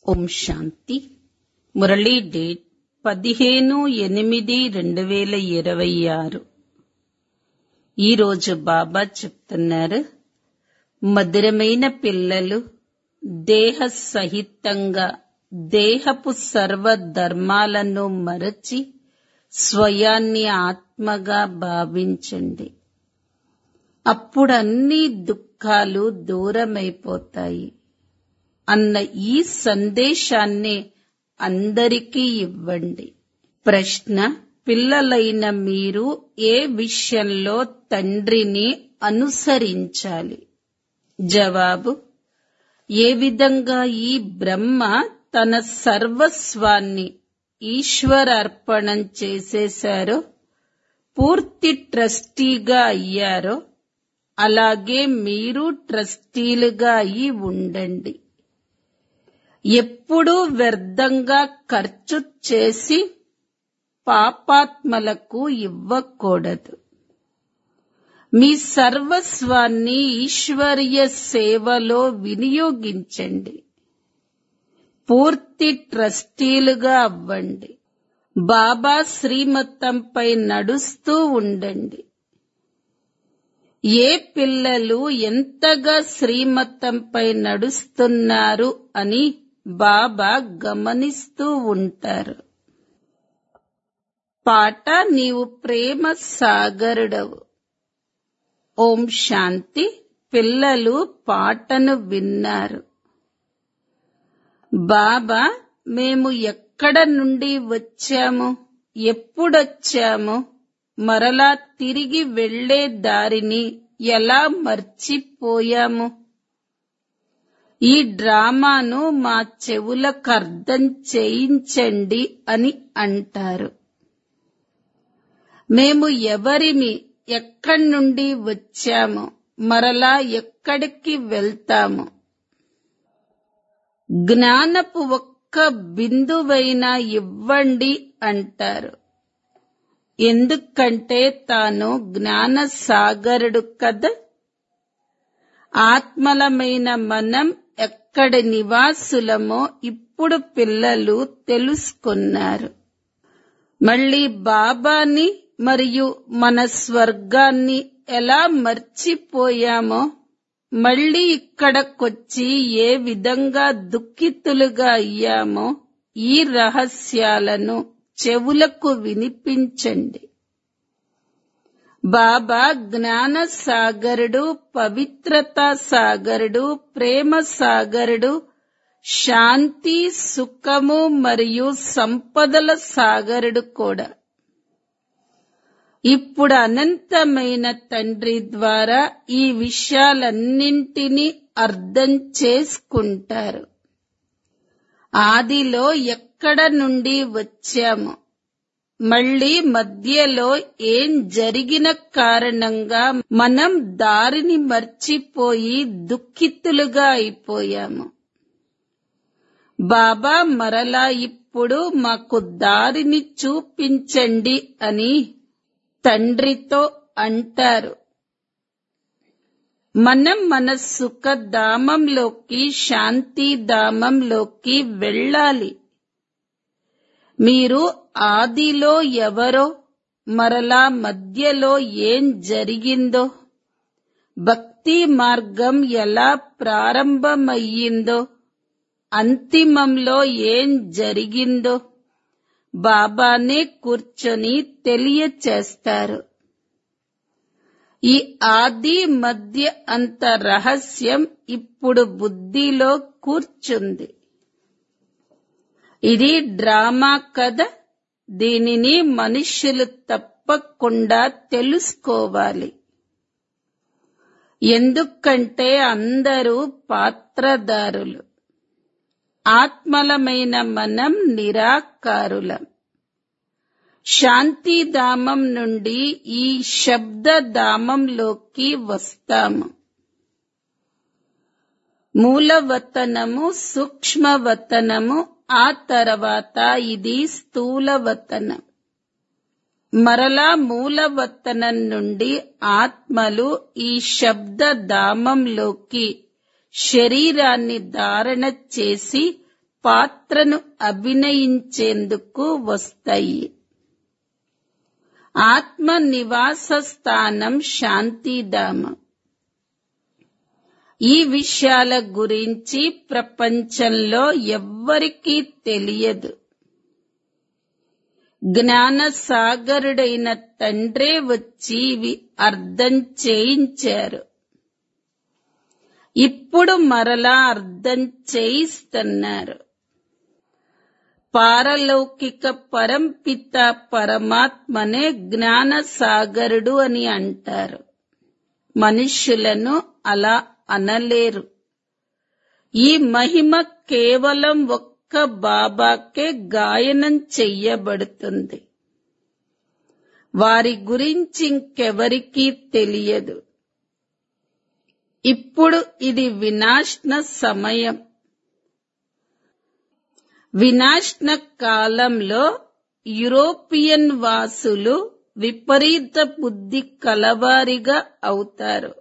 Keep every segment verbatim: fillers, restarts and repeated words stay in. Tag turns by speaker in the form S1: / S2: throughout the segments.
S1: ఓం శాంతి. Murali date పదిహేను ఎనిమిది రెండు వేల ఇరవై ఆరు. ఈరోజు బాబా చెప్తున్నారు, మధురమైన పిల్లలు, దేహ సహితంగా దేహపు సర్వ ధర్మాలను మరచి స్వయాన్ని ఆత్మగా భావించండి. అప్పుడు అన్ని దుఃఖాలు దూరమైపోతాయి అన్న ఈ సందేశాన్ని అందరికీ ఇవ్వండి. ప్రశ్న: పిల్లలైన మీరు ఏ విషయంలో తండ్రిని అనుసరించాలి? జవాబు: ఏ విధంగా ఈ బ్రహ్మ తన సర్వస్వాన్ని ఈశ్వరార్పణం చేసేశారో, పూర్తి ట్రస్టీగా అయ్యారో, అలాగే మీరు ట్రస్టీలుగా అయి ఉండండి. ఎప్పుడూ వ్యర్థంగా ఖర్చు చేసి పాపాత్మలకు ఇవ్వకూడదు. మీ సర్వస్వాన్ని ఈశ్వరీయ సేవలో వినియోగించండి. పూర్తి ట్రస్టీలుగా అవ్వండి. బాబా శ్రీమతంపై నడుస్తూ ఉండండి. ఏ పిల్లలు ఎంతగా శ్రీమతంపై నడుస్తున్నారు అని బాబా గమనిస్తూ ఉంటారు. పాట: నీవు ప్రేమ సాగరుడవు. ఓం శాంతి. పిల్లలు పాటను విన్నారు. బాబా, మేము ఎక్కడ నుండి వచ్చాము, ఎప్పుడొచ్చాము, మరలా తిరిగి వెళ్లే దారిని ఎలా మర్చిపోయాము? ఈ డ్రామాను మా చెవులకు అర్థం చేయించండి అని అంటారు. మేము ఎవరిమి, ఎక్కడి నుండి వచ్చాము, మరలా ఎక్కడికి వెళ్తాము? జ్ఞానపు ఒక్క బిందువైనా ఇవ్వండి అంటారు. ఎందుకంటే తాను జ్ఞాన సాగరుడు కదా. ఆత్మలమైన మనం ఎక్కడ నివాసులమో ఇప్పుడు పిల్లలు తెలుసుకున్నారు. మళ్ళీ బాబాని మరియు మన స్వర్గాన్ని ఎలా మర్చిపోయామో, మళ్ళీ ఇక్కడకొచ్చి ఏ విధంగా దుఃఖితులుగా అయ్యామో, ఈ రహస్యాలను చెవులకు వినిపించండి. బాబా జ్ఞాన సాగరుడు, పవిత్రతా సాగరుడు, ప్రేమ సాగరుడు, శాంతి, సుఖము మరియు సంపదల సాగరుడు కూడా. ఇప్పుడు అనంతమైన తండ్రి ద్వారా ఈ విషయాలన్నింటినీ అర్థం చేసుకుంటారు. ఆదిలో ఎక్కడ నుండి వచ్చాము, మళ్ళీ మధ్యలో ఏం జరిగిన కారణంగా మనం దారిని మర్చిపోయి దుఃఖితులుగా అయిపోయాము. బాబా మరలా ఇప్పుడు మాకు దారిని చూపించండి అని తండ్రితో అంటారు. మనం మన సుఖధామంలోకి, శాంతిధామంలోకి వెళ్ళాలి. మీరు ఆదిలో ఎవరో, మరలా మధ్యలో ఏం జరిగిందో, భక్తి మార్గం ఎలా ప్రారంభమయ్యిందో, అంతిమంలో ఏం జరిగిందో బాబానే కూర్చొని తెలియచేస్తారు. ఈ ఆది మధ్య అంత రహస్యం ఇప్పుడు బుద్ధిలో కూర్చుంది. ఇది డ్రామా కథ. దీనిని మనుష్యులు తప్పకుండా తెలుసుకోవాలి. ఎందుకంటే అందరూ పాత్రదారులు. ఆత్మలమైన మనం నిరాకారులం. శాంతిధామం నుండి ఈ శబ్దధామంలోకి వస్తాము. మూలవతనము, సూక్ష్మవతనము, ఆ తర్వాత ఇది స్థూలవతనం. మరలా మూలవతనం నుండి ఆత్మలు ఈ శబ్దధామంలోకి శరీరాన్ని ధారణ చేసి పాత్రను అభినయించేందుకు వస్తాయి. ఆత్మ నివాస స్థానం శాంతిధామం. ఈ విషయాల గురించి ప్రపంచంలో ఎవ్వరికీ తెలియదు. జ్ఞాన సాగరుడైన తండ్రే వచ్చి ఇవి అర్థం చేయించారు. ఇప్పుడు మరలా అర్థం చేయిస్తున్నారు. పారలౌకిక పరంపిత పరమాత్మనే జ్ఞాన సాగరుడు అని అంటారు. మనుష్యులను అలా అనలేరు. ఈ మహిమ కేవలం ఒక్క బాబాకే గాయనం చెయ్యబడుతుంది. వారి గురించి ఇంకెవరికీ తెలియదు. ఇప్పుడు ఇది వినాశన సమయం. వినాశన కాలంలో యూరోపియన్ వాసులు విపరీత బుద్ధి కలవారిగా అవుతారు.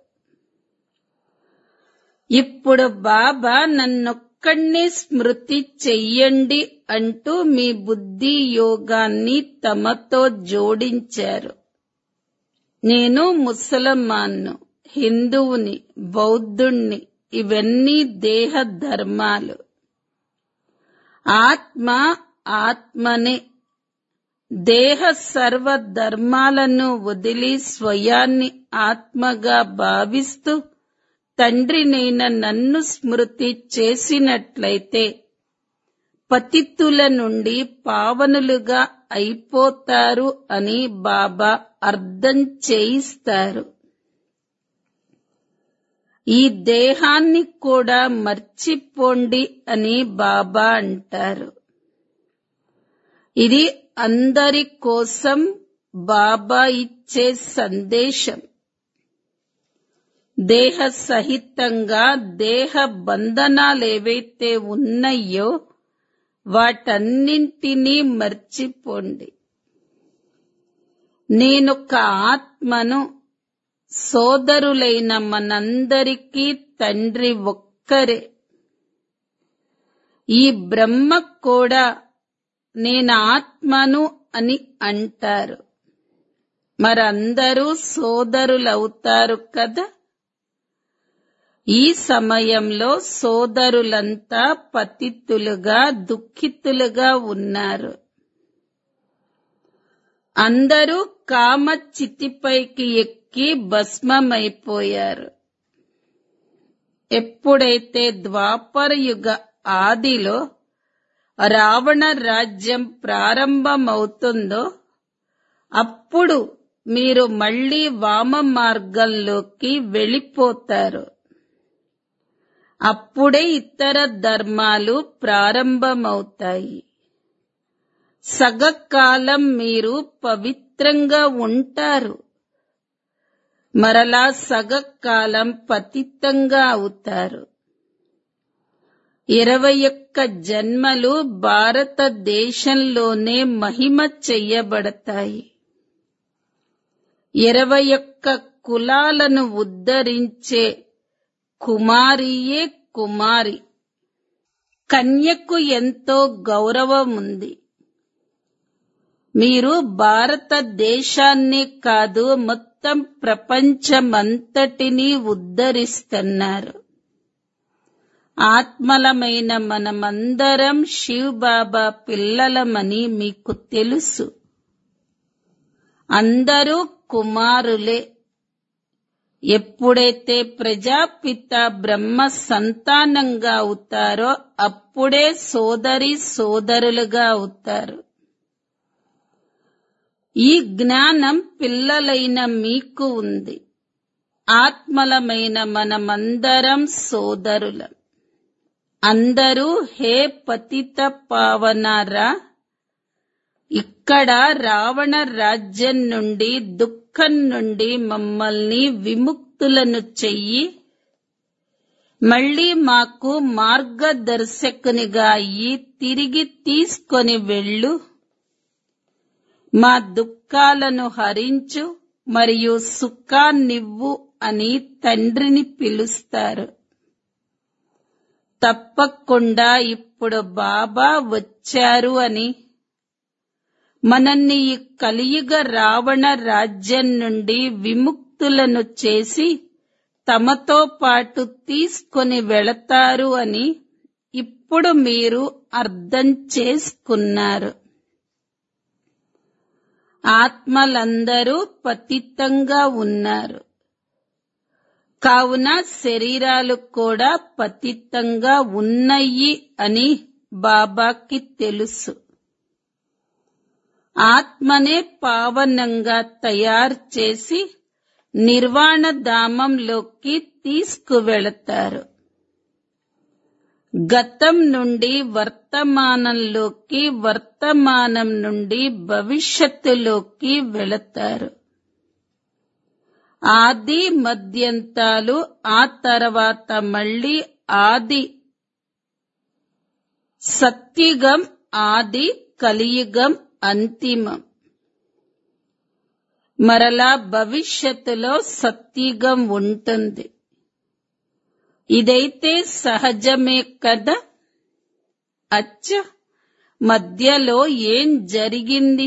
S1: ఇప్పుడు బాబా నన్నొక్కడినే స్మృతి చెయ్యండి అంటూ మీ బుద్ధి యోగాన్ని తమతో జోడించారు. నేను ముసల్మాన్ను, హిందువుని, బౌద్ధుణ్ణి, ఇవన్నీ దేహ ధర్మాలు. ఆత్మ ఆత్మనే. దేహ సర్వ ధర్మాలను వదిలి స్వయాన్ని ఆత్మగా భావిస్తూ తండ్రినైన నన్ను స్మృతి చేసినట్లయితే పతితుల నుండి పావనులుగా అయిపోతారు అని బాబా అర్థం చేయిస్తారు. ఈ దేహాన్ని కూడా మర్చిపోండి అని బాబా అంటారు. ఇది అందరి కోసం బాబా ఇచ్చే సందేశం. దేహ సహితంగా దేహ బంధనాలేవైతే ఉన్నాయో వాటన్నింటినీ మర్చిపోండి. నేనొక ఆత్మను. సోదరులైన మనందరికీ తండ్రి ఒక్కరే. ఈ బ్రహ్మ కూడా నేను ఆత్మను అని అంటారు. మరందరూ సోదరులవుతారు కదా. ఈ సమయంలో సోదరులంతా పతితులుగా దుఃఖితులుగా ఉన్నారు. అందరూ కామ చితిపైకి ఎక్కి భస్మమైపోయారు. ఎప్పుడైతే ద్వాపర యుగ ఆదిలో రావణ రాజ్యం ప్రారంభమవుతుందో అప్పుడు మీరు మళ్లీ వామ మార్గంలోకి వెళ్ళిపోతారు. అప్పుడే ఇతర ధర్మాలు ప్రారంభమవుతాయి. సగకాలం మీరు పవిత్రంగా ఉంటారు. మరలా సగకాలం పతితంగా అవుతారు. ఇరవై ఒక్క జన్మలు భారతదేశంలోనే మహిమ చెయ్యబడతాయి. ఇరవై ఒక్క కులాలను ఉద్ధరించే కుమారియే కుమారి. కన్యకు ఎంతో గౌరవం ఉంది. మీరు భారతదేశాన్నే కాదు మొత్తం ప్రపంచమంతటినీ ఉద్ధరిస్తున్నారు. ఆత్మలమైన మనమందరం శివ్ బాబా పిల్లలమని మీకు తెలుసు. అందరూ కుమారులే. ఎప్పుడైతే ప్రజాపిత బ్రహ్మ సంతానంగా అవుతారో అప్పుడే సోదరి సోదరులుగా అవుతారు. ఈ జ్ఞానం పిల్లలైన మీకు ఉంది. ఆత్మలమైన మనమందరం సోదరులం. అందరూ హే పతిత పావనారా, ఇక్కడ రావణ రాజ్యం నుండి దుఃఖం నుండి మమ్మల్ని విముక్తులను చెయ్యి. మళ్లీ మాకు మార్గదర్శకునిగా అయ్యి తిరిగి తీసుకొని వెళ్ళు. మా దుఃఖాలను హరించు మరియు సుఖాన్నివ్వు అని తండ్రిని పిలుస్తారు. తప్పకుండా ఇప్పుడు బాబా వచ్చారు అని, మనల్ని ఈ కలియుగ రావణ రాజ్యం నుండి విముక్తులను చేసి తమతో పాటు తీసుకొని వెళతారు అని ఇప్పుడు మీరు అర్థం చేసుకున్నారు. ఆత్మలందరూ పతితంగా ఉన్నారు, కావున శరీరాలు కూడా పతితంగా ఉన్నాయి అని బాబాకి తెలుసు. ఆత్మనే పావనంగా తయారు చేసి నిర్వాణ ధామంలోకి తీసుకువెళతారు. గతం నుండి వర్తమానంలోకి, వర్తమానం నుండి భవిష్యత్తులోకి వెళతారు. ఆది మధ్యంతాలు, ఆ తర్వాత మళ్ళీ ఆది. సత్యుగం ఆది, కలియుగం అంతిమం. మరలా భవిష్యత్తులో సత్యుగం ఉంటుంది. ఇదైతే సహజమే కదా. అచ్చ, మధ్యలో ఏం జరిగింది?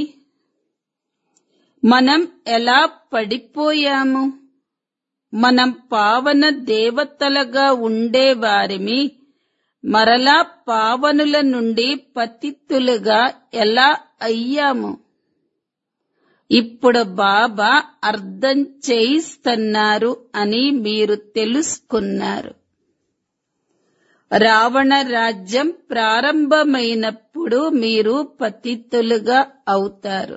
S1: మనం ఎలా పడిపోయాము? మనం పావన దేవతలుగా ఉండేవారిమి, మరలా పావనుల నుండి పతితులుగా ఎలా అయ్యాము? ఇప్పుడు బాబా అర్థం చేయిస్తున్నారు అని మీరు తెలుసుకున్నారు. రావణ రాజ్యం ప్రారంభమైనప్పుడు మీరు పతితులుగా అవుతారు.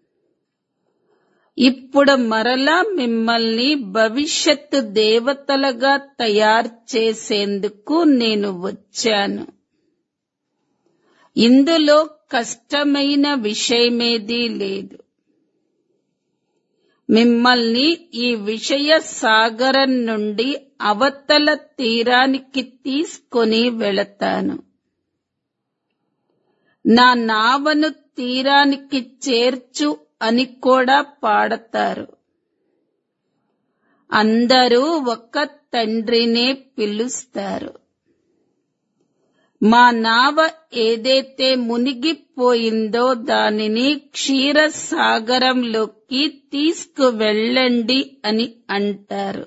S1: ఇప్పుడు మరలా మిమ్మల్ని భవిష్యత్తు దేవతలుగా తయారు చేసేందుకు నేను వచ్చాను. ఇందులో కష్టమైన విషయమేదీ లేదు. మిమ్మల్ని ఈ విషయ సాగరం నుండి అవతల తీరానికి తీసుకొని వెళతాను. నా నావను తీరానికి చేర్చు అని కూడా పాడతారు. అందరూ ఒక్క తండ్రినే పిలుస్తారు. మా నావ ఏదైతే మునిగిపోయిందో దానిని క్షీరసాగరంలోకి తీసుకువెళ్ళండి అని అంటారు.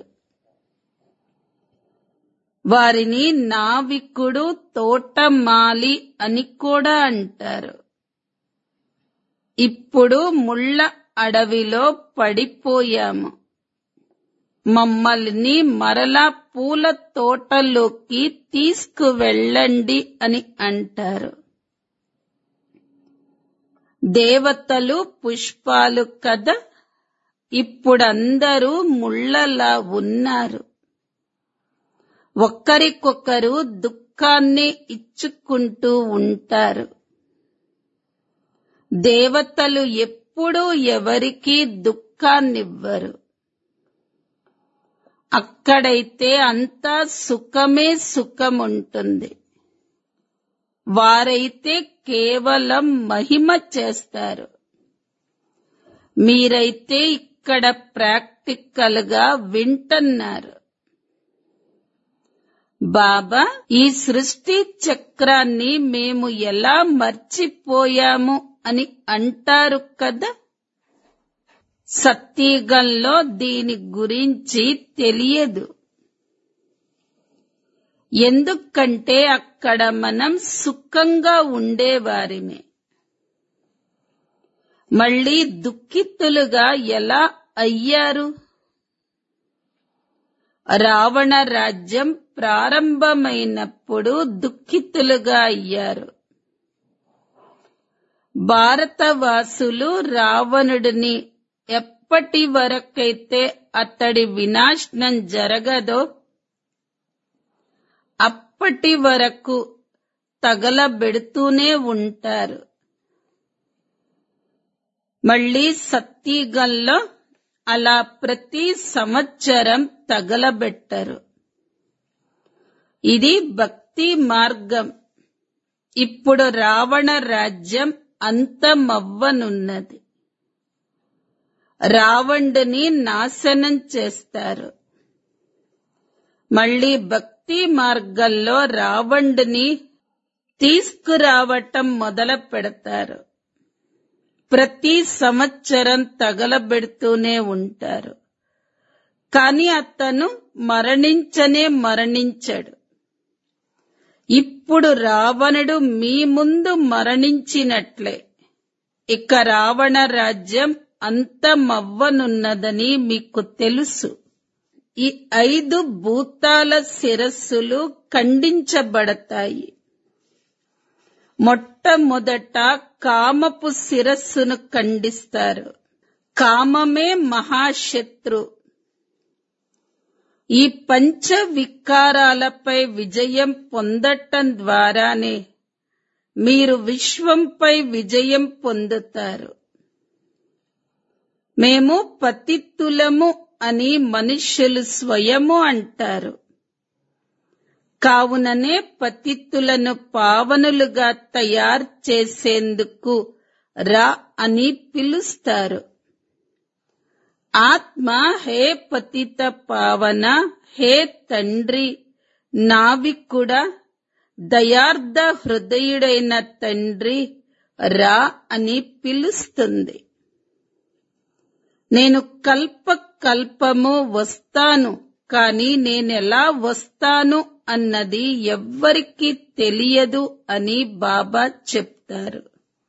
S1: వారిని నావికుడు, తోటమాలి అని కూడా అంటారు. ఇప్పుడు ముళ్ళ అడవిలో పడిపోయాము. మమ్మల్ని మరలా పూల తోటలోకి తీసుకువెళ్ళండి అని అంటారు. దేవతలు పుష్పాలు కదా. ఇప్పుడందరూ ముళ్ళలా ఉన్నారు. ఒక్కరికొకరు దుఃఖాన్ని ఇచ్చుకుంటూ ఉంటారు. దేవతలు ఎప్పుడూ ఎవరికీ దుఃఖాన్నివ్వరు. అక్కడైతే అంతా సుఖమే సుఖముంటుంది. వారైతే కేవలం మహిమ చేస్తారు. మీరైతే ఇక్కడ ప్రాక్టికల్ గా వింటున్నారు. బాబా, ఈ సృష్టి చక్రాన్ని మేము ఎలా మర్చిపోయాము అని అంటారు కదా. సత్యుగంలో దీని గురించి తెలియదు. ఎందుకంటే అక్కడ మనం సుఖంగా ఉండేవారిమే. మళ్ళీ దుఃఖితులుగా ఎలా అయ్యారు? రావణ రాజ్యం ప్రారంభమైనప్పుడు దుఃఖితులుగా అయ్యారు. భారతవాసులు రావణుడిని ఎప్పటి వరకైతే అతడి వినాశనం జరగదో అప్పటి వరకు తగలబెడుతూనే ఉంటారు. మళ్ళీ సత్యుగంలో అలా ప్రతి సంవత్సరం తగలబెట్టరు. ఇది భక్తి మార్గం. ఇప్పుడు రావణ రాజ్యం అంతమవ్వనున్నది. రావణుడిని నాశనం చేస్తారు. మళ్ళీ భక్తి మార్గంలో రావణుడిని తీసుకురావటం మొదలు పెడతారు. ప్రతి సంవత్సరం తగలబెడుతూనే ఉంటారు. కాని అతను మరణించనే మరణించడు. ఇప్పుడు రావణుడు మీ ముందు మరణించినట్లే ఇక రావణ రాజ్యం అంతమవ్వనున్నదని మీకు తెలుసు. ఈ ఐదు భూతాల శిరస్సులు ఖండించబడతాయి. మొట్టమొదట కామపు శిరస్సును ఖండిస్తారు. కామమే మహాశత్రు. ఈ పంచ వికారాలపై విజయం పొందటం ద్వారానే మీరు విశ్వంపై విజయం పొందుతారు. మేము పతితులము అని మనుష్యులు స్వయము అంటారు. కావుననే పతితులను పావనులుగా తయారు చేసేందుకు రా అని పిలుస్తారు. ఆత్మ హే పతిత పావన, హే తండ్రి నావికుడా, దయార్ధ హృదయుడైన తండ్రి రా అని పిలుస్తుంది. నేను కల్ప కల్పము వస్తాను, కాని నేనెలా వస్తాను అన్నది ఎవ్వరికీ తెలియదు అని బాబా చెప్తారు.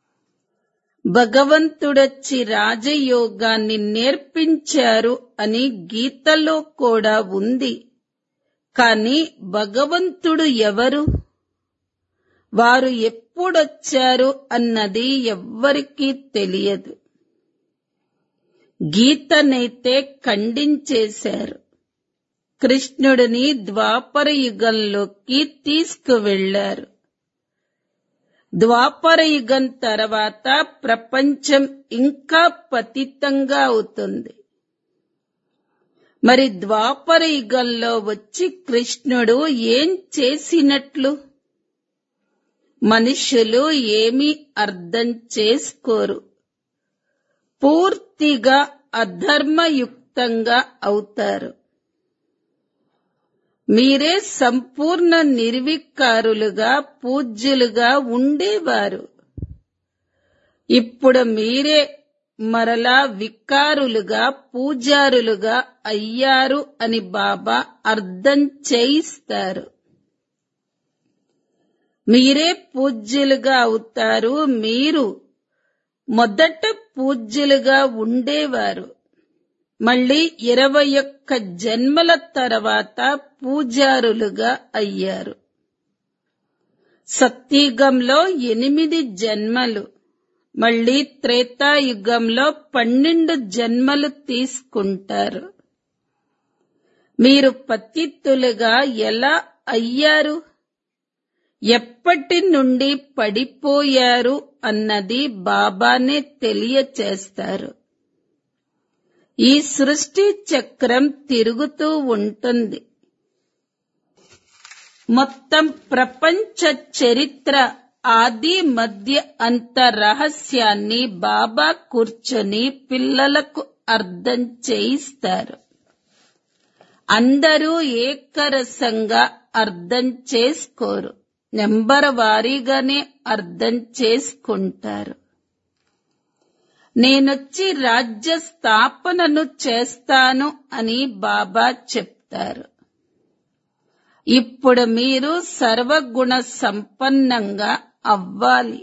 S1: భగవంతుడొచ్చి రాజయోగాన్ని నేర్పించారు అని గీతలో కూడా ఉంది. కాని భగవంతుడు ఎవరు, వారు ఎప్పుడొచ్చారు అన్నది ఎవ్వరికీ తెలియదు. గీతనైతే ఖండించేశారు. కృష్ణుడిని ద్వాపర యుగంలోకి తీసుకువెళ్లారు. ద్వాపర యుగం తర్వాత ప్రపంచం ఇంకా పతితంగా అవుతుంది. మరి ద్వాపర యుగంలో వచ్చి కృష్ణుడు ఏం చేసినట్లు? మనుషులు ఏమీ అర్థం చేసుకోరు. పూర్తిగా అధర్మయుక్తంగా అవుతారు. మీరే సంపూర్ణ నిర్వికారులుగా పూజ్యులుగా ఉండేవారు. ఇప్పుడు మీరే మరలా వికారులుగా పూజారులుగా అయ్యారు అని బాబా అర్థం చేయిస్తారు. మీరే పూజ్యులుగా అవుతారు. మీరు మొదట పూజ్యులుగా ఉండేవారు. మళ్ళీ ఇరవై ఒక్క జన్మల తర్వాత పూజారులుగా అయ్యారు. సత్యుగంలో ఎనిమిది జన్మలు, మళ్ళీ త్రేతాయుగంలో పన్నెండు జన్మలు తీసుకుంటారు. మీరు పతితులుగా ఎలా అయ్యారు, ఎప్పటి నుండి పడిపోయారు అన్నది బాబానే తెలియచేస్తారు. ఈ సృష్టి చక్రం తిరుగుతూ ఉంటుంది. మొత్తం ప్రపంచ చరిత్ర ఆది మధ్య అంత రహస్యాన్ని బాబా కూర్చొని పిల్లలకు అర్థం చేయిస్తారు. అందరూ ఏకరసంగా అర్థం చేసుకోరు. నెంబర్ వారీగానే అర్థం చేసుకుంటారు. నేనొచ్చి రాజ్య స్థాపనను చేస్తాను అని బాబా చెప్తారు. ఇప్పుడు మీరు సర్వగుణ సంపన్నంగా అవ్వాలి.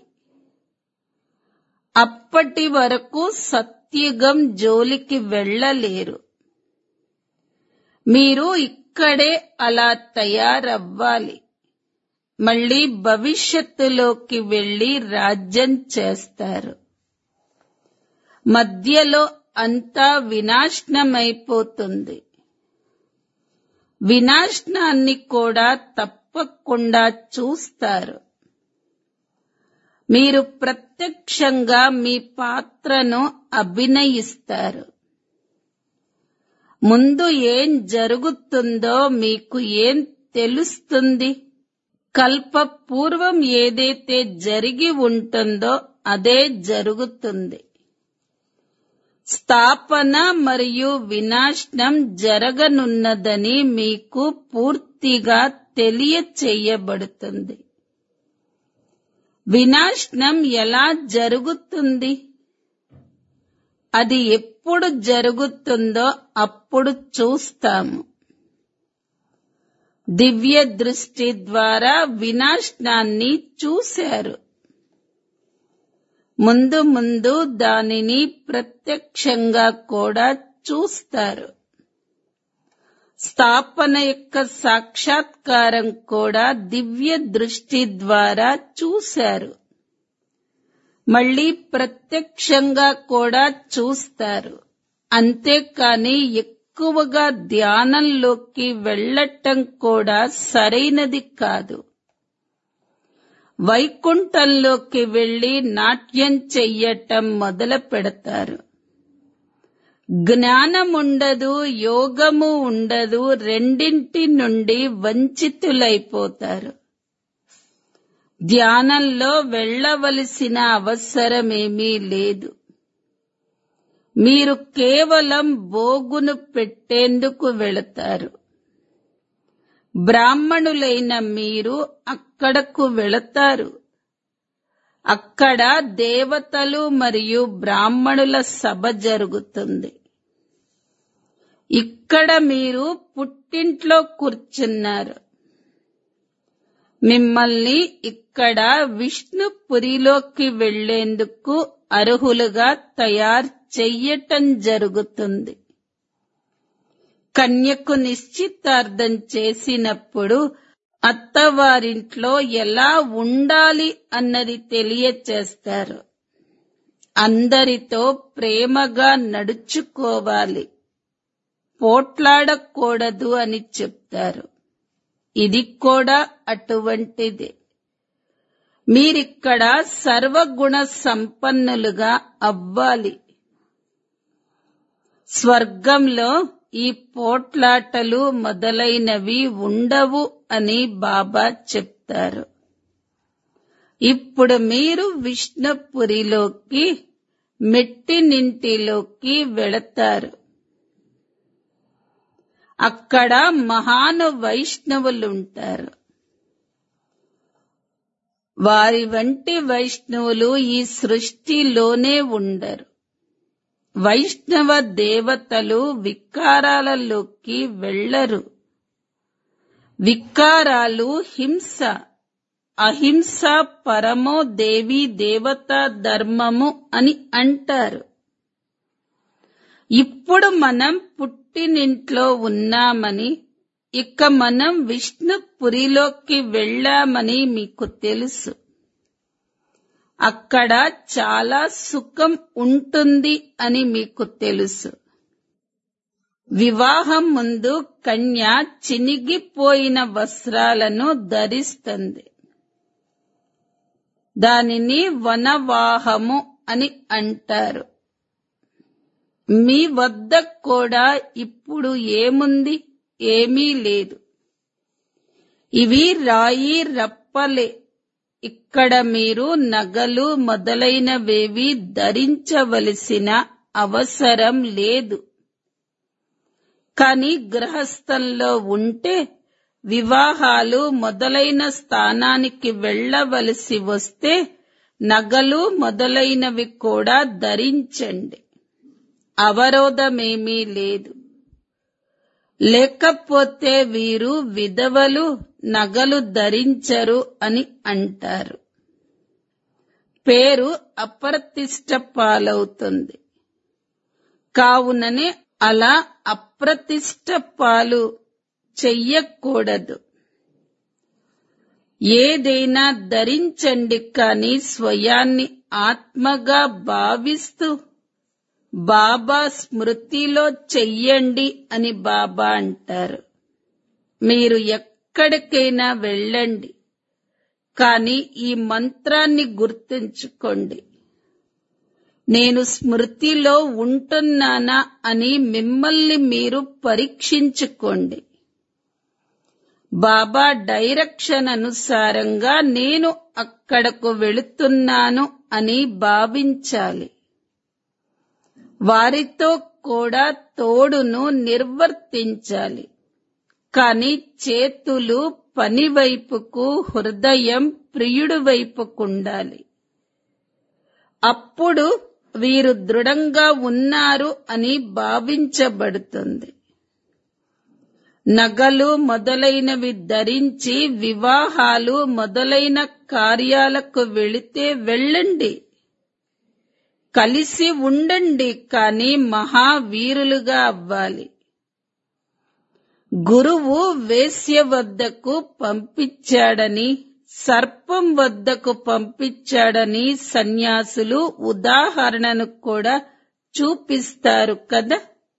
S1: అప్పటి వరకు సత్యుగం జోలికి వెళ్ళలేరు. మీరు ఇక్కడే అలా తయారవ్వాలి. మళ్ళీ భవిష్యత్తులోకి వెళ్లి రాజ్యం చేస్తారు. మధ్యలో అంతా వినాశనమైపోతుంది. వినాశనాన్ని కూడా తప్పకుండా చూస్తారు. మీరు ప్రత్యక్షంగా మీ పాత్రను అభినయిస్తారు. ముందు ఏం జరుగుతుందో మీకు ఏం తెలుస్తుంది? కల్ప పూర్వం ఏదైతే జరిగి ఉంటుందో అదే జరుగుతుంది. స్థాపన మరియు వినాశనం జరగనున్నదని మీకు పూర్తిగా తెలియచేయబడుతుంది. వినాశనం ఎలా జరుగుతుంది? అది ఎప్పుడు జరుగుతుందో అప్పుడు చూస్తాము. దివ్య దృష్టి ద్వారా వినాశనాన్ని చూశారు. ముందు ముందు దానిని ప్రత్యక్షంగా కూడా చూస్తారు. స్థాపన యొక్క సాక్షాత్కారం కూడా దివ్య దృష్టి ద్వారా చూశారు. మళ్ళీ ప్రత్యక్షంగా కూడా చూస్తారు. అంతేకాని ఎక్కువగా ధ్యానంలోకి వెళ్ళటం కూడా సరైనది కాదు. వైకుంఠంలోకి వెళ్లి నాట్యం చెయ్యటం మొదలు పెడతారు. జ్ఞానముండదు, యోగము ఉండదు, రెండింటి నుండి వంచితులైపోతారు. ధ్యానంలో వెళ్ళవలసిన అవసరమేమీ లేదు. మీరు కేవలం భోగును పెట్టేందుకు వెళతారు. బ్రాహ్మణులైన మీరు అక్కడకు వెళతారు. అక్కడ దేవతలు మరియు బ్రాహ్మణుల సభ జరుగుతుంది. ఇక్కడ మీరు పుట్టింట్లో కూర్చున్నారు. మిమ్మల్ని ఇక్కడ విష్ణుపురిలోకి వెళ్లేందుకు అర్హులుగా తయారు చెయ్యటం జరుగుతుంది. కన్యకు నిశ్చితార్థం చేసినప్పుడు అత్తవారింట్లో ఎలా ఉండాలి అన్నది తెలియచేస్తారు. అందరితో ప్రేమగా నడుచుకోవాలి, పోట్లాడకూడదు అని చెప్తారు. ఇది కూడా అటువంటిదే. మీరిక్కడ సర్వగుణ సంపన్నులుగా అవ్వాలి. స్వర్గంలో ఈ పోట్లాటలు మొదలైనవి ఉండవు అని బాబా చెప్తారు. ఇప్పుడు మీరు విష్ణుపురిలోకి, మెట్టినింటిలోకి వెళతారు. అక్కడ మహాను వైష్ణవులుంటారు. వారి వంటి వైష్ణవులు ఈ సృష్టిలోనే ఉండరు. వైష్ణవ దేవతలు వికారాలలోకి వెళ్లరు. వికారాలు హింస, అహింస పరమో దేవీ దేవతా ధర్మము అని అంటారు. ఇప్పుడు మనం పుట్టినింట్లో ఉన్నామని, ఇక మనం విష్ణుపురిలోకి వెళ్ళామని మీకు తెలుసు. అక్కడ చాలా సుఖం ఉంటుంది అని మీకు తెలుసు. వివాహం ముందు కన్య చినిగిపోయిన వస్త్రాలను ధరిస్తుంది. దానిని వనవాహము అని అంటారు. మీ వద్ద కూడా ఇప్పుడు ఏముంది? ఏమీ లేదు. ఇవి రాయి రప్పలే. ఇక్కడ మీరు నగలు మొదలైనవేవి ధరించవలసిన అవసరం లేదు. కాని గృహస్థంలో ఉంటే వివాహాలు మొదలైన స్థానానికి వెళ్ళవలసి వస్తే నగలు మొదలైనవి కూడా ధరించండి. అవరోధమేమీ లేదు. లేకపోతే వీరు విధవలు, నగలు ధరించరు అని అంటారు. పేరు అప్రతిష్ట పాలవుతుంది. కావుననే అలా అప్రతిష్ట పాలు చెయ్యకూడదు. ఏదైనా ధరించండి, కానీ స్వయాన్ని ఆత్మగా భావిస్తూ బాబా స్మృతిలో చెయ్యండి అని బాబా అంటారు. మీరు ఎక్కడికైనా వెళ్ళండి, కానీ ఈ మంత్రాన్ని గుర్తుంచుకోండి. నేను స్మృతిలో ఉంటున్నానా అని మిమ్మల్ని మీరు పరీక్షించుకోండి. బాబా డైరెక్షన్ అనుసారంగా నేను అక్కడకు వెళుతున్నాను అని భావించాలి. వారితో కూడా తోడును నిర్వర్తించాలి. కాని చేతులు పని వైపుకు, హృదయం ప్రియుడు వైపుకుండాలి. అప్పుడు వీరు దృఢంగా ఉన్నారు అని భావించబడుతుంది. నగలు మొదలైనవి ధరించి వివాహాలు మొదలైన కార్యాలకు వెళితే వెళ్ళండి, కలిసి ఉండండి, కానీ మహావీరులుగా అవ్వాలి. గురువు వేశ్య వద్దకు పంపించాడని, సర్పం వద్దకు పంపించాడని సన్యాసులు ఉదాహరణను కూడా చూపిస్తారు కదా.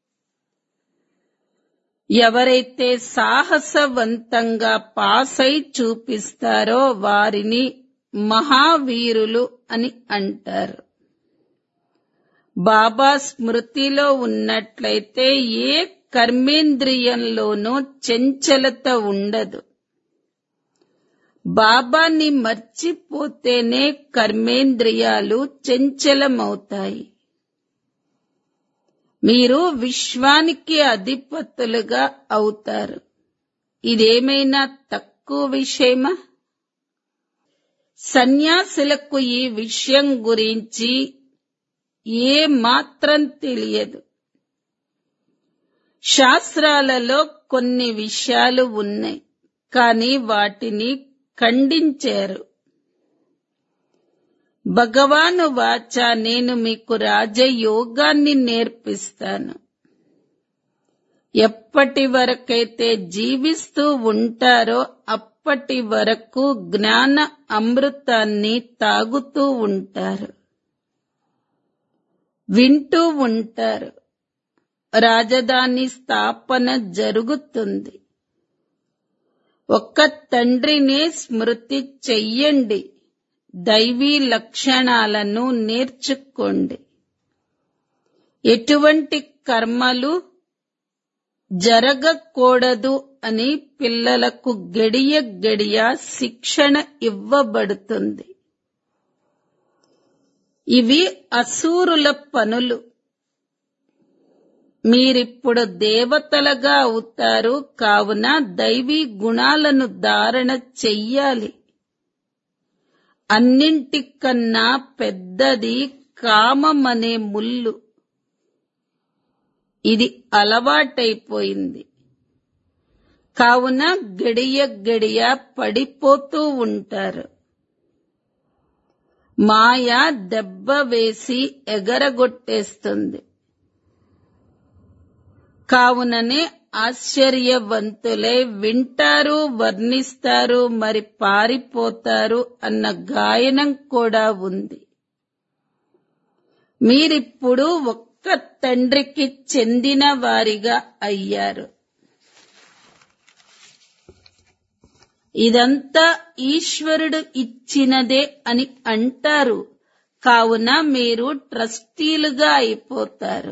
S1: ఎవరైతే సాహసవంతంగా పాసై చూపిస్తారో వారిని మహావీరులు అని అంటారు. బాబా స్మృతిలో ఉన్నట్లయితే ఏ కర్మేంద్రియంలోనూ చంచలత ఉండదు. బాబాని మర్చిపోతేనే కర్మేంద్రియాలు చంచలమవుతాయి. మీరు విశ్వానికి అధిపతులుగా అవుతారు. ఇదేమైనా తక్కువ విషయమా? సన్యాసులకు ఈ విషయం గురించి ఏ మాత్రం తెలియదు. శాస్త్రాలలో కొన్ని విషయాలు ఉన్నాయి, కానీ వాటిని ఖండించారు. భగవాను వాచ, నేను మీకు రాజయోగాన్ని నేర్పిస్తాను. ఎప్పటి వరకైతే జీవిస్తూ ఉంటారో అప్పటి వరకు జ్ఞాన అమృతాన్ని తాగుతూ ఉంటారు, వింటూ ఉంటారు. రాజధాని స్థాపన జరుగుతుంది. ఒక్క తండ్రినే స్మృతి చెయ్యండి, దైవీ లక్షణాలను నేర్చుకోండి. ఎటువంటి కర్మలు జరగకూడదు అని పిల్లలకు గడియ గడియ శిక్షణ ఇవ్వబడుతుంది. ఇవి అసూరుల పనులు. మీరిప్పుడు దేవతలుగా అవుతారు, కావున దైవీ గుణాలను ధారణ చెయ్యాలి. అన్నింటికన్నా పెద్దది కామమనే ముల్లు. ఇది అలవాటైపోయింది, కావున గడియ గడియ పడిపోతూ ఉంటారు. మాయ దెబ్బ వేసి ఎగరగొట్టేస్తుంది. కావుననే ఆశ్చర్యవంతులే వింటారు, వర్ణిస్తారు, మరి పారిపోతారు అన్న గాయనం కూడా ఉంది. మీరిప్పుడు ఒక్క తండ్రికి చెందిన వారిగా అయ్యారు. ఇదంతా ఈశ్వరుడు ఇచ్చినదే అని అంటారు, కావున మీరు ట్రస్టీలుగా అయిపోతారు.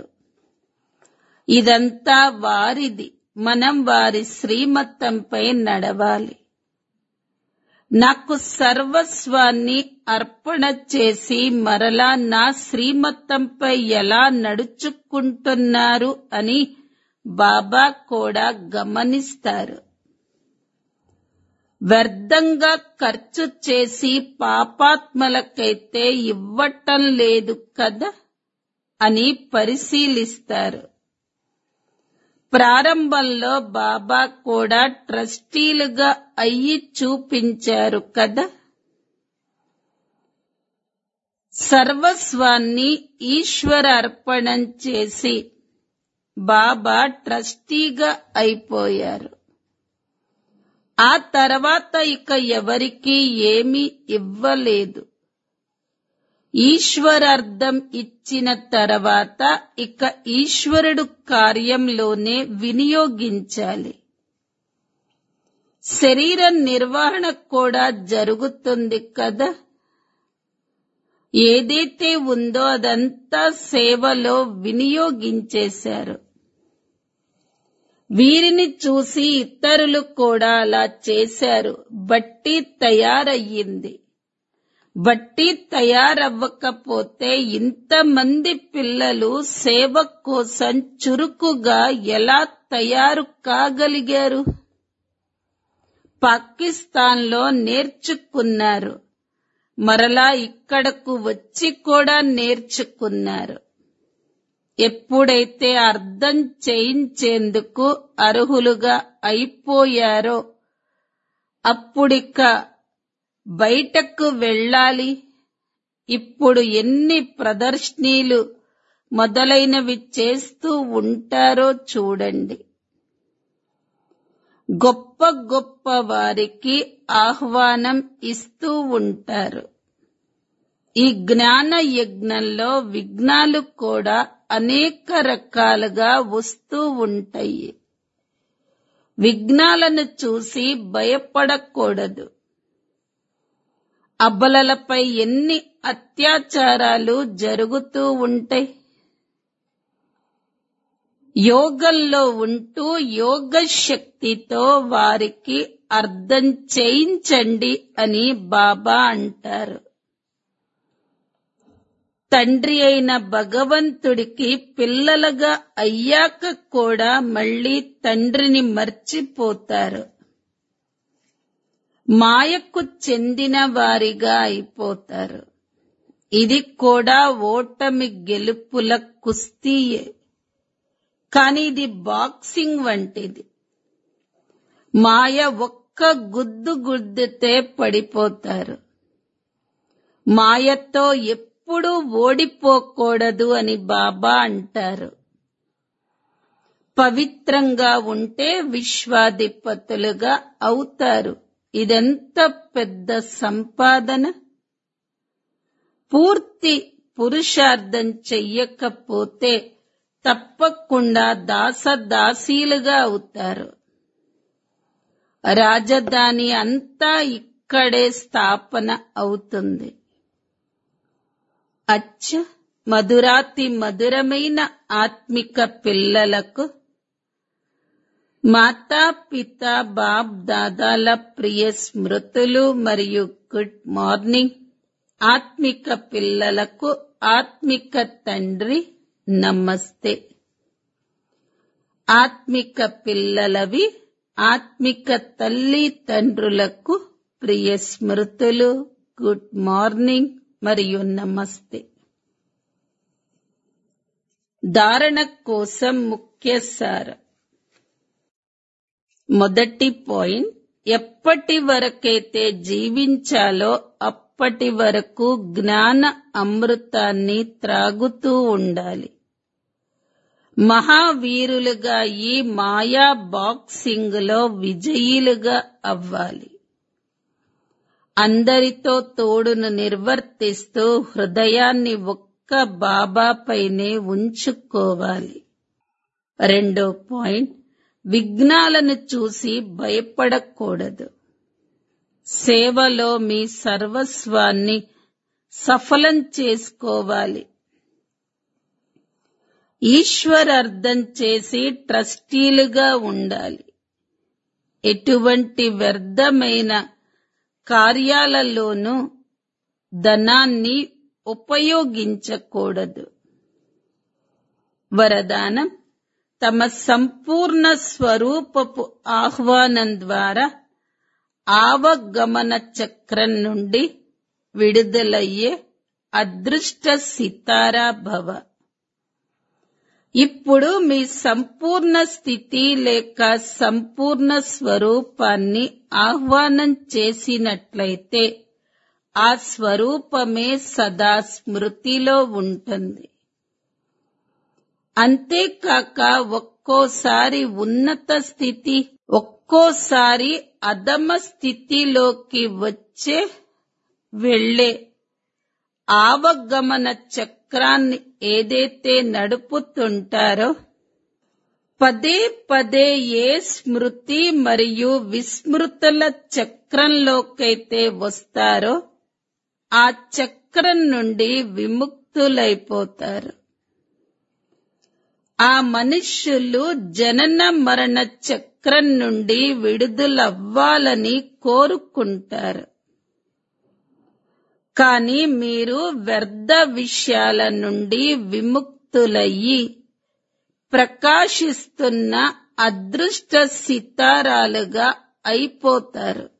S1: ఇదంతా వారిది, మనం వారి శ్రీమతంపై నడవాలి. నాకు సర్వస్వాన్ని అర్పణ చేసి మరలా నా శ్రీమతంపై ఎలా నడుచుకుంటున్నారు అని బాబా కూడా గమనిస్తారు. వ్యర్థంగా ఖర్చు చేసి పాపాత్మలకైతే ఇవ్వటం లేదు కదా అని పరిశీలిస్తారు. ప్రారంభంలో బాబా కూడా ట్రస్టీలుగా అయ్యి చూపించారు కదా. సర్వస్వాన్ని ఈశ్వర అర్పణం చేసి బాబా ట్రస్టీగా అయిపోయారు. ఆ తర్వాత ఇక ఎవరికీ ఏమీ ఇవ్వలేదు. ఈశ్వరార్థం ఇచ్చిన తర్వాత ఇక ఈశ్వరుడు కార్యంలోనే వినియోగించాలి. శరీర నిర్వహణ కూడా జరుగుతుంది కదా. ఏదైతే ఉందో అదంతా సేవలో వినియోగించేశారు. వీరిని చూసి ఇతరులు కూడా అలా చేశారు. బట్టి తయారయ్యింది. బట్టి తయారవ్వకపోతే ఇంతమంది పిల్లలు సేవ కోసం చురుకుగా ఎలా తయారు కాగలిగారు? పాకిస్తాన్లో నేర్చుకున్నారు, మరలా ఇక్కడకు వచ్చి కూడా నేర్చుకున్నారు. ఎప్పుడైతే అర్థం చేయించేందుకు అర్హులుగా అయిపోయారో అప్పుడిక బయటకు వెళ్ళాలి. ఇప్పుడు ఎన్ని ప్రదర్శనలు మొదలైనవి చేస్తూ ఉంటారో చూడండి. గొప్ప గొప్ప వారికి ఆహ్వానం ఇస్తూ ఉంటారు. ఈ జ్ఞాన యజ్ఞంలో విఘ్నాలు కూడా అనేక రకాలుగా వస్తూ ఉంటాయి. విఘ్నాలను చూసి భయపడకూడదు. అబలలపై ఎన్ని అత్యాచారాలు జరుగుతూ ఉంటాయి. యోగంలో ఉంటూ యోగ శక్తితో వారికి అర్థం చేయించండి అని బాబా అంటారు. తండ్రి అయిన భగవంతుడికి పిల్లలుగా అయ్యాక కూడా మళ్ళీ తండ్రిని మర్చిపోతారు. మాయకు చెందిన వారిగా అయిపోతారు. ఇది కూడా ఓటమి గెలుపుల కుస్తీయే, కానీ ఇది బాక్సింగ్ వంటిది. మాయ ఒక్క గుద్దు గుద్దితే పడిపోతారు. మాయతో ఎప్పుడూ ఓడిపోకూడదు అని బాబా అంటారు. పవిత్రంగా ఉంటే విశ్వాధిపతులుగా అవుతారు. ఇదెంత పెద్ద సంపాదన. పూర్తి పురుషార్థం చెయ్యకపోతే తప్పకుండా దాసదాసీలుగా అవుతారు. రాజధాని అంతా ఇక్కడే స్థాపన అవుతుంది. అచ్చ మధురాతి మధురమైన ఆత్మిక పిల్లలకు మాతా పిత బాప్ దాదాల ప్రియ స్మృతులు మరియు గుడ్ మార్నింగ్. ఆత్మిక పిల్లలకు ఆత్మిక తండ్రి నమస్తే. ఆత్మిక పిల్లలవి ఆత్మిక తల్లి తండ్రులకు ప్రియ స్మృతులు, గుడ్ మార్నింగ్ మరియు నమస్తే. ధారణ కోసం ముఖ్య సారం. మొదటి పాయింట్, ఎప్పటి వరకైతే జీవించాలో అప్పటి వరకు జ్ఞాన అమృతాన్ని త్రాగుతూ ఉండాలి. మహావీరులుగా ఈ మాయా బాక్సింగ్ లో విజయీలుగా అవ్వాలి. అందరితో తోడును నిర్వర్తిస్తూ హృదయాన్ని ఒక్క బాబాపైనే ఉంచుకోవాలి. రెండో పాయింట్, విఘ్నాలను చూసి భయపడకూడదు. సేవలో మీ సర్వస్వాన్ని సఫలం చేసుకోవాలి. ఈశ్వర్ అర్థం చేసి ట్రస్టీలుగా ఉండాలి. ఎటువంటి వ్యర్థమైన కార్యాలలోనూ ధనాన్ని ఉపయోగించకూడదు. వరదానం, తమ సంపూర్ణ స్వరూపపు ఆహ్వానం ద్వారా ఆవగమన చక్రం నుండి విడుదలయ్యే అదృష్ట సితారా భవ. ఇప్పుడు మీ సంపూర్ణ స్థితి లేక సంపూర్ణ స్వరూపాన్ని ఆహ్వానం చేసినట్లయితే ఆ స్వరూపమే సదా స్మృతిలో ఉంటుంది. అంతేకాక ఒక్కోసారి ఉన్నత స్థితి, ఒక్కోసారి అధమ స్థితిలోకి వచ్చే వెళ్ళే ఆవగమన చక్రాన్ని ఏదైతే నడుపుతుంటారో పదే పదే ఏ స్మృతి మరియు విస్మృతుల చక్రంలోకైతే వస్తారో ఆ చక్రం నుండి విముక్తులైపోతారు. ఆ మనుష్యులు జనన మరణ చక్రం నుండి విడుదలవ్వాలని కోరుకుంటారు. కానీ మీరు వ్యర్థ విషయాల నుండి విముక్తులయ్యి ప్రకాశిస్తున్న అదృష్ట సితారాలుగా అయిపోతారు.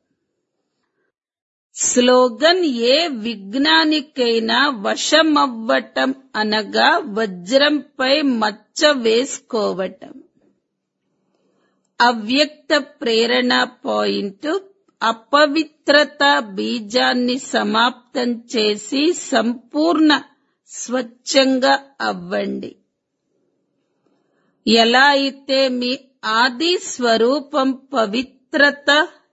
S1: స్లోగన్ ఏ విజ్ఞానికైనా వశమవ్వటం అనగా వజ్రంపై మచ్చ వేసుకోవటం. అవ్యక్త ప్రేరణ పాయింట్ అపవిత్రత బీజాన్ని సమాప్తం చేసి సంపూర్ణ స్వచ్ఛంగా అవ్వండి. ఎలా అయితే మీ ఆది స్వరూపం పవిత్రత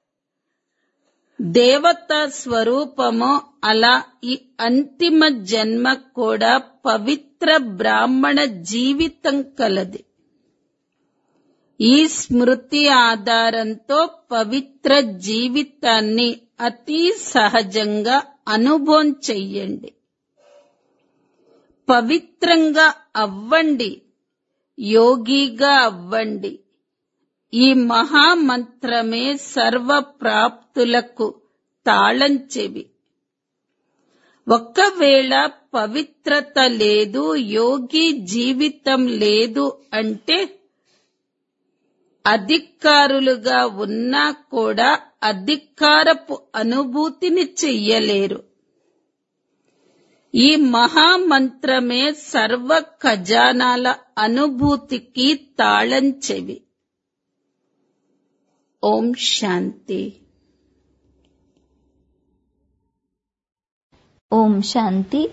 S1: దేవతా స్వరూపమో అలా ఈ అంతిమ జన్మ కూడా పవిత్ర బ్రాహ్మణ జీవితం కలది. ఈ స్మృతి ఆధారంతో పవిత్ర జీవితాన్ని అతి సహజంగా అనుభవం చెయ్యండి. పవిత్రంగా అవ్వండి, యోగిగా అవ్వండి. ఈ మహామంత్రమే సర్వ ప్రాప్తులకు తాళం చెవి. ఒక్కవేళ పవిత్రత లేదు, యోగి జీవితం లేదు అంటే అధికారులుగా ఉన్నా కూడా అధికారపు అనుభూతిని చెయ్యలేరు. ఈ మహామంత్రమే సర్వ ఖజానాల అనుభూతికి తాళం చెవి. ఓం శాంతి.
S2: ఓం శాంతి.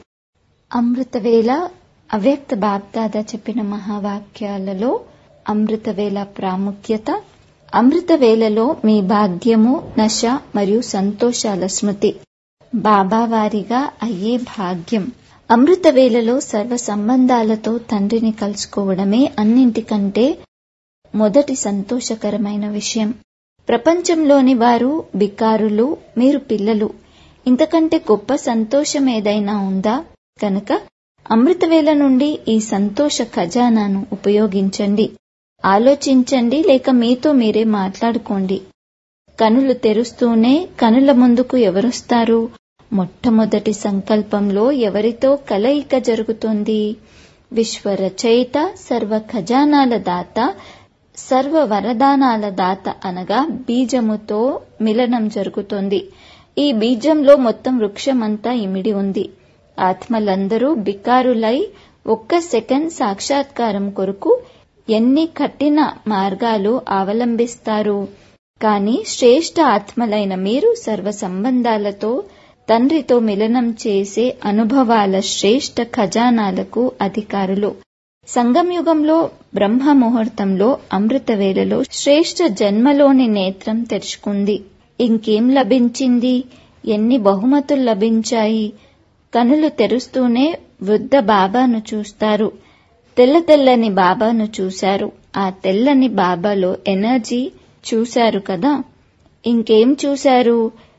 S2: అమృతవేళ అవ్యక్త బాప్దాదా చెప్పిన మహావాక్యాలలో అమృతవేళ ప్రాముఖ్యత. అమృతవేళలో మీ భాగ్యము, నశ మరియు సంతోషాల స్మృతి బాబావారిగా అయ్యే భాగ్యం. అమృతవేళలో సర్వ సంబంధాలతో తండ్రిని కలుసుకోవడమే అన్నింటికంటే మొదటి సంతోషకరమైన విషయం. ప్రపంచంలోని వారు బికారులు, మీరు పిల్లలు. ఇంతకంటే గొప్ప సంతోషం ఏదైనా ఉందా? కనుక అమృతవేళ నుండి ఈ సంతోష ఖజానాను ఉపయోగించండి. ఆలోచించండి, లేక మీతో మీరే మాట్లాడుకోండి. కనులు తెరుస్తూనే కనుల ముందుకు ఎవరొస్తారు? మొట్టమొదటి సంకల్పంలో ఎవరితో కలయిక జరుగుతుంది? విశ్వరచయిత, సర్వ ఖజానాల దాత, సర్వ వరదానాల దాత అనగా బీజముతో మిలనం జరుగుతుంది. ఈ బీజంలో మొత్తం వృక్షమంతా ఇమిడి ఉంది. ఆత్మలందరూ బికారులై ఒక్క సెకండ్ సాక్షాత్కారం కొరకు ఎన్ని కఠిన మార్గాలు అవలంబిస్తారు. కాని శ్రేష్ఠ ఆత్మలైన మీరు సర్వ సంబంధాలతో తండ్రితో మిలనం చేసే అనుభవాల శ్రేష్ఠ ఖజానాలకు అధికారులు. సంగంయుగంలో బ్రహ్మ ముహూర్తంలో అమృతవేళలో శ్రేష్ఠ జన్మలోని నేత్రం తెరుచుకుంది. ఇంకేం లభించింది? ఎన్ని బహుమతులు లభించాయి? కనులు తెరుస్తూనే వృద్ధ బాబాను చూస్తారు. తెల్ల తెల్లని బాబాను చూశారు. ఆ తెల్లని బాబాలో ఎనర్జీ చూశారు కదా. ఇంకేం చూశారు?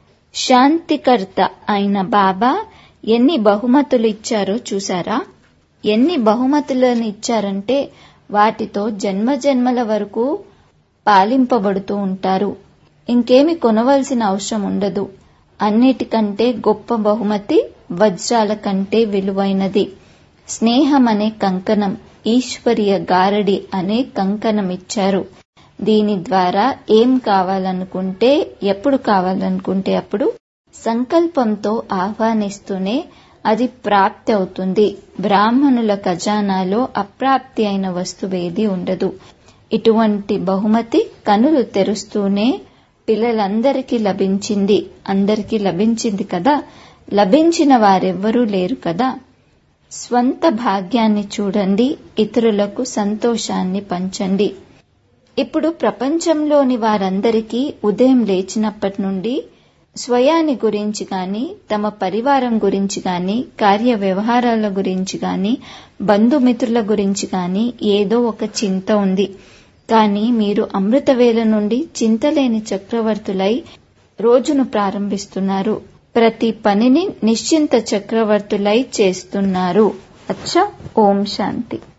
S2: శాంతికర్త అయిన బాబా ఎన్ని బహుమతులు ఇచ్చారో చూశారా? ఎన్ని బహుమతులను ఇచ్చారంటే వాటితో జన్మ జన్మల వరకు పాలింపబడుతూ ఉంటారు. ఇంకేమి కొనవలసిన అవసరం ఉండదు. అన్నిటికంటే గొప్ప బహుమతి వజ్రాల కంటే విలువైనది. స్నేహం అనే కంకణం, ఈశ్వరీయ గారడి అనే కంకణం ఇచ్చారు. దీని ద్వారా ఏం కావాలనుకుంటే, ఎప్పుడు కావాలనుకుంటే అప్పుడు సంకల్పంతో ఆహ్వానిస్తూనే అది ప్రాప్తి అవుతుంది. బ్రాహ్మణుల ఖజానాలో అప్రాప్తి అయిన వస్తువేది ఉండదు. ఇటువంటి బహుమతి కనులు తెరుస్తూనే పిల్లలందరికీ లభించింది. అందరికీ లభించింది కదా. లభించిన వారెవ్వరూ లేరు కదా. స్వంత భాగ్యాన్ని చూడండి, ఇతరులకు సంతోషాన్ని పంచండి. ఇప్పుడు ప్రపంచంలోని వారందరికీ ఉదయం లేచినప్పటి నుండి స్వయాని గురించి గాని, తమ పరివారం గురించి గాని, కార్య వ్యవహారాల గురించి గాని, బంధుమిత్రుల గురించి గాని ఏదో ఒక చింత ఉంది. కానీ మీరు అమృతవేళ నుండి చింతలేని చక్రవర్తులై రోజును ప్రారంభిస్తున్నారు. ప్రతి పనిని నిశ్చింత చక్రవర్తులై చేస్తున్నారు. అచ్చా. ఓం శాంతి.